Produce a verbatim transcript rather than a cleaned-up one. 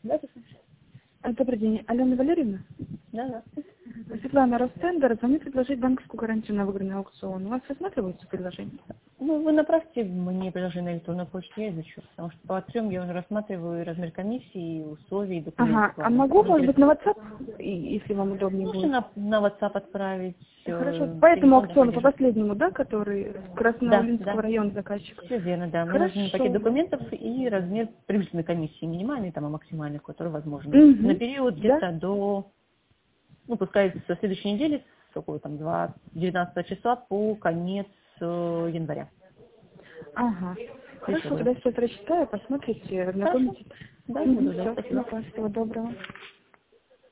Да, ты слышишь? А, Добрый день, Алена Валерьевна? Да, да. Светлана Ростендер, звонит предложить банковскую гарантию на выигранный аукцион. У вас рассматриваются предложения? Ну, вы направьте мне предложение на электронную почту, я изучу, потому что по трем я уже рассматриваю и размер комиссии, и условия, и документы Ага, а главные. могу, Мне может быть, на интересно. WhatsApp, и- если вам удобнее Можете будет? на, на WhatsApp отправить, Хорошо, э, по этому телефон аукциону, по поддержу. последнему, да, который с Да, Красноулинского да, района заказчик? все верно, да. Мне нужен пакет Хорошо. документов и размер прибыльной комиссии, минимальный там и максимальный, который возможен. На Угу. период Да? где-то до, ну, пускай со следующей недели, с какого там, два- девятнадцатого числа по конец э, января. Ага. Еще Хорошо, года. тогда сейчас прочитаю, посмотрите, Хорошо. ознакомитесь. Да, Угу, буду ждать. все, Спасибо. всего доброго.